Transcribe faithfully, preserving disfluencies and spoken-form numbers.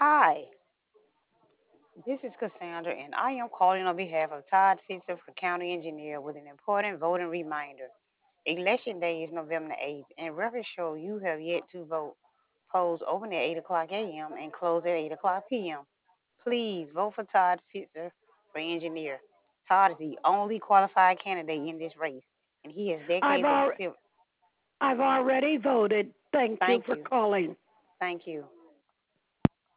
Hi, this is Cassandra, and I am calling on behalf of Todd Fitzer for County Engineer with an important voting reminder. Election day is November eighth, and records show you have yet to vote. Polls open at eight o'clock a m and close at eight o'clock p m. Please vote for Todd Fitzer for engineer. Todd is the only qualified candidate in this race, and he has I've decades of al- civil. I've already voted. Thank you Thank for you. calling. Thank you.